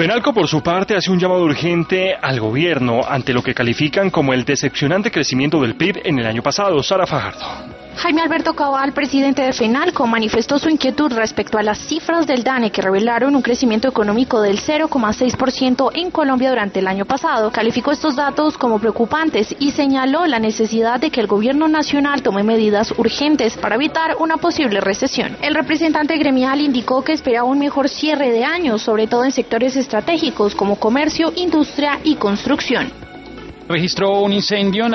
FENALCO, por su parte, hace un llamado urgente al gobierno ante lo que califican como el decepcionante crecimiento del PIB en el año pasado. Sara Fajardo. Jaime Alberto Cabal, presidente de FENALCO, manifestó su inquietud respecto a las cifras del DANE que revelaron un crecimiento económico del 0,6% en Colombia durante el año pasado. Calificó estos datos como preocupantes y señaló la necesidad de que el gobierno nacional tome medidas urgentes para evitar una posible recesión. El representante gremial indicó que esperaba un mejor cierre de año, sobre todo en sectores estratégicos como comercio, industria y construcción. Registró un incendio